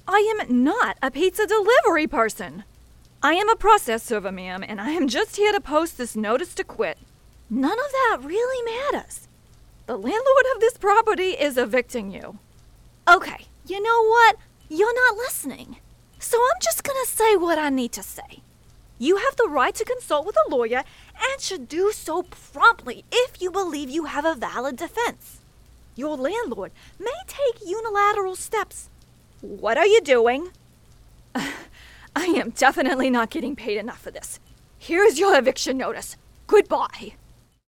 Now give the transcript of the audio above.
I am not a pizza delivery person. I am a process server, ma'am, and I am just here to post this notice to quit. None of that really matters. The landlord of this property is evicting you. Okay, you know what? You're not listening. So I'm just gonna say what I need to say. You have the right to consult with a lawyer and should do so promptly if you believe you have a valid defense. Your landlord may take unilateral steps. What are you doing? I am definitely not getting paid enough for this. Here's your eviction notice. Goodbye.